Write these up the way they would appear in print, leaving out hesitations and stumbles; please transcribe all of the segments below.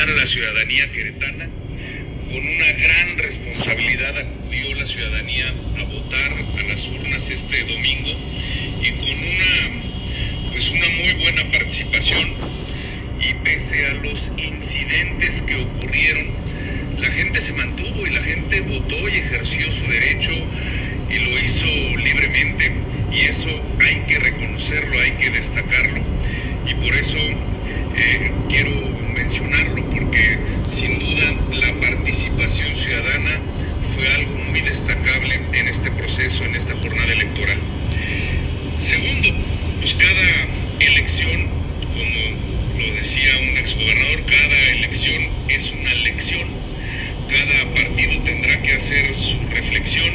felicitar a la ciudadanía queretana. Con una gran responsabilidad acudió la ciudadanía a votar a las urnas este domingo y con una muy buena participación, y pese a los incidentes que ocurrieron, la gente se mantuvo y la gente votó y ejerció su derecho y lo hizo libremente, y eso hay que reconocerlo, hay que destacarlo, y por eso quiero mencionarlo, porque sin duda la participación ciudadana fue algo muy destacable en este proceso, en esta jornada electoral. Segundo, pues cada elección, como lo decía un exgobernador, cada elección es una lección. Cada partido tendrá que hacer su reflexión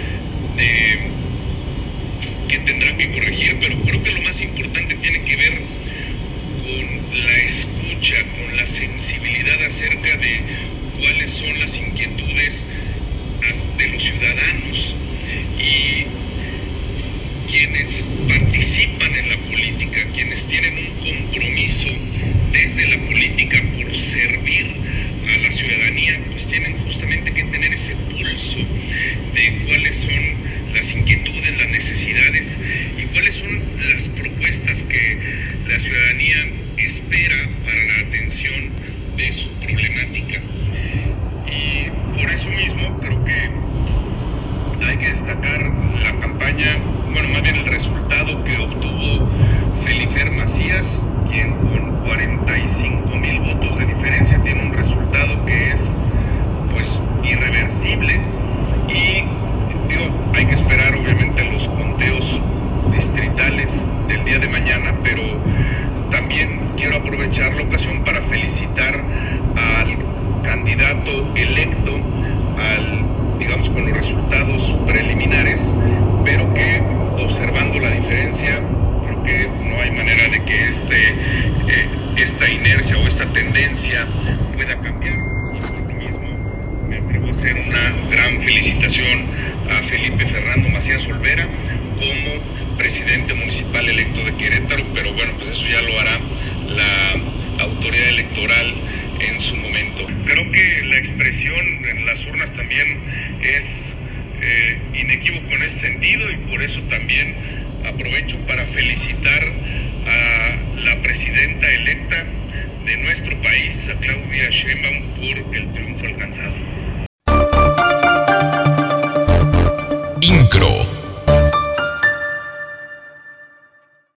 que tendrá que corregir, pero creo que lo más importante tiene que ver con la escucha, con la sensibilidad acerca de cuáles son las inquietudes de los ciudadanos, y quienes participan en la política, quienes tienen un compromiso desde la política por servir a la ciudadanía, pues tienen justamente que tener ese pulso de cuáles son las inquietudes, las necesidades y cuáles son las propuestas que la ciudadanía espera para la atención de su problemática. Y por eso mismo creo que hay que destacar la campaña, más bien el resultado que obtuvo Felifer Macías, quien con 45,000 votos de diferencia tiene un resultado que es pues irreversible. Y hay que esperar obviamente los conteos distritales del día de mañana, pero también quiero aprovechar la ocasión para felicitar al candidato electo, con los resultados preliminares, pero que observando la diferencia, creo que no hay manera de que esta inercia o esta tendencia pueda cambiar. Y por lo mismo me atrevo a hacer una gran felicitación a Felipe Fernando Macías Olvera como presidente municipal electo de Querétaro, pero pues eso ya lo hará la autoridad electoral en su momento. Creo que la expresión en las urnas también es inequívoco en ese sentido, y por eso también aprovecho para felicitar a la presidenta electa de nuestro país, a Claudia Sheinbaum, por el triunfo alcanzado.